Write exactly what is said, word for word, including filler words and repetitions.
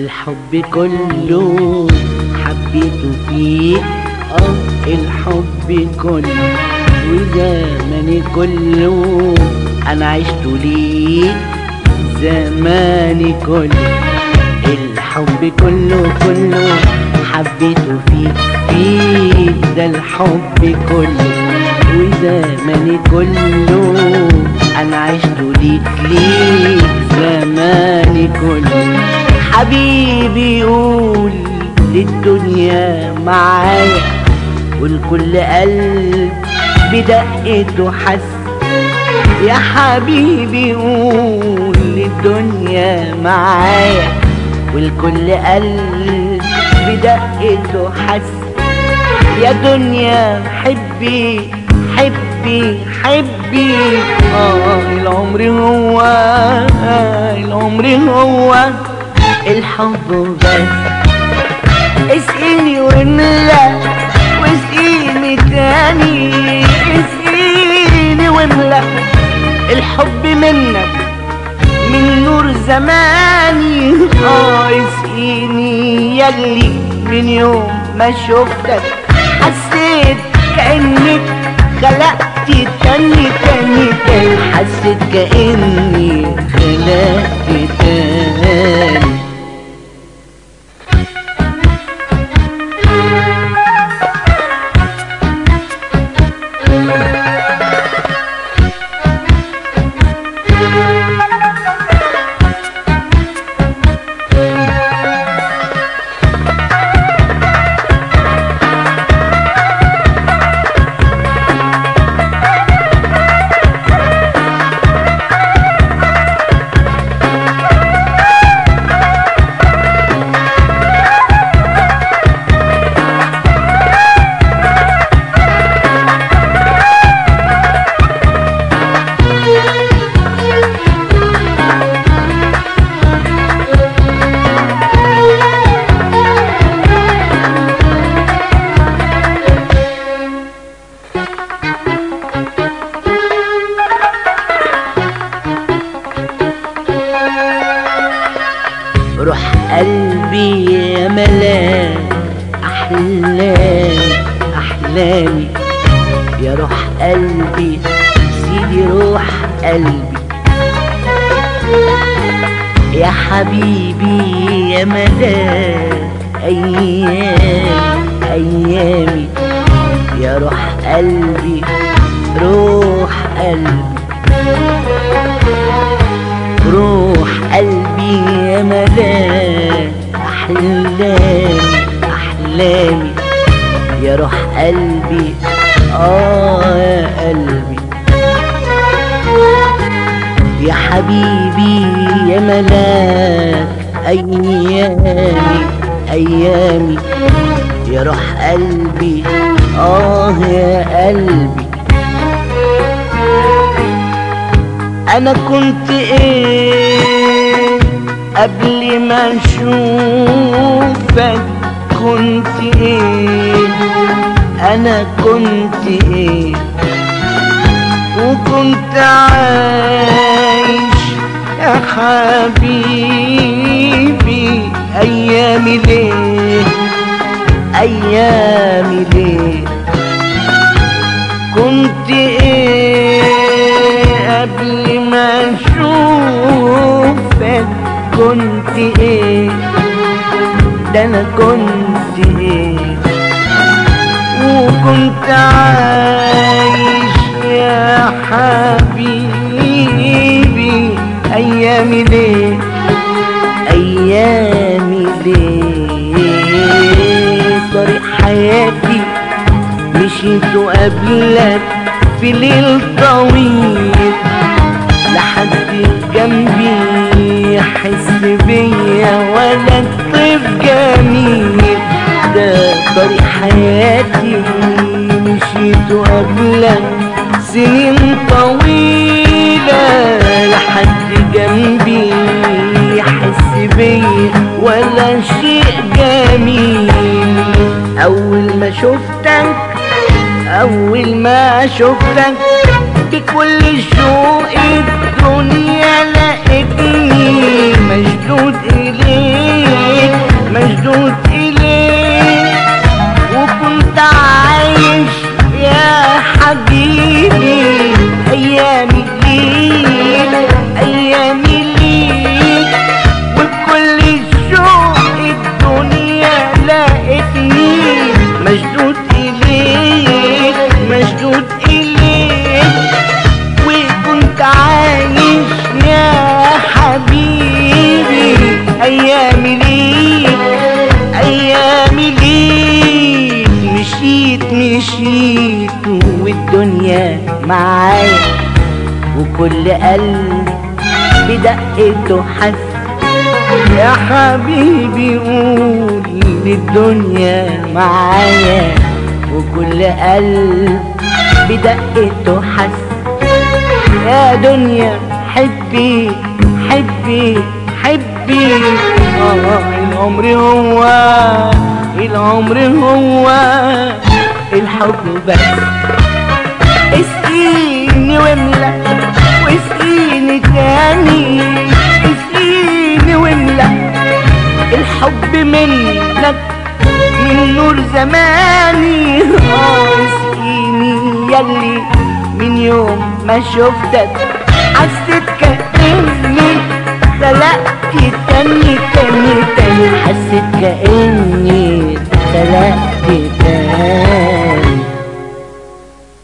الحب كله حبيته فيك، اه الحب كله وزماني كله انا عشت ليك زماني كله. الحب كله كله حبيته فيك فيك، ده الحب كله وزماني كله انا عشت ليك ليك زماني كله. حبيبي قول للدنيا معايا والكل قلب بدقته حس، يا حبيبي قول للدنيا معايا والكل قلب بدقته حس. يا دنيا حبي حبي حبي، اه العمر هو العمر هو الحب بس. اسقيني واملا واسقيني تاني، اسقيني واملا الحب منك من نور زماني. اه اسقيني ياللي من يوم ما شفتك حسيت كأنك خلقت تاني تاني تاني، حسيت كأني خلقت تاني. روح قلبي يا ملاك أحلامي أحلامي، يا روح قلبي سيدي روح قلبي. يا حبيبي يا ملاك أيامي أيامي، يا روح قلبي روح قلبي. روح قلبي يا ملاك أحلامي أحلامي، يا روح قلبي آه يا قلبي. يا حبيبي يا ملاك أيامي أيامي، يا روح قلبي آه يا قلبي. أنا كنت إيه قبل ما أشوفك، كنت إيه أنا كنت إيه، وكنت عايش يا حبيبي أيامي ليه أيامي ليه. كنت إيه قبل ما أشوفك، كنت إيه ده أنا كنت إيه، وكنت عايش يا حبيبي أيامي ليه أيامي ليه. طريق حياتي مشيت قبلك في ليل طويل، لحد جنبي يحس بيا ولا طيف جميل. ده طريق حياتي مشيت قبلك سنين طويلة، لحد جنبي يحس بيا ولا شيء جميل. أول ما شفتك أول ما شفتك بكل شوق الدنيا لقيتني مشدود إليك. معايا وكل قلب بدقته حس. يا حبيبي قول للدنيا معايا وكل قلب بدقته حس. يا دنيا حبي حبي حبي، آه العمر هو العمر هو الحب بس. اسقيني واملى واسقيني تاني، اسقيني واملى الحب منك من نور زماني. اه اسقيني يلي من يوم ما شفتك حسيت كأني اتخلقت تاني تاني تاني، حسيت كأني اتخلقت تاني.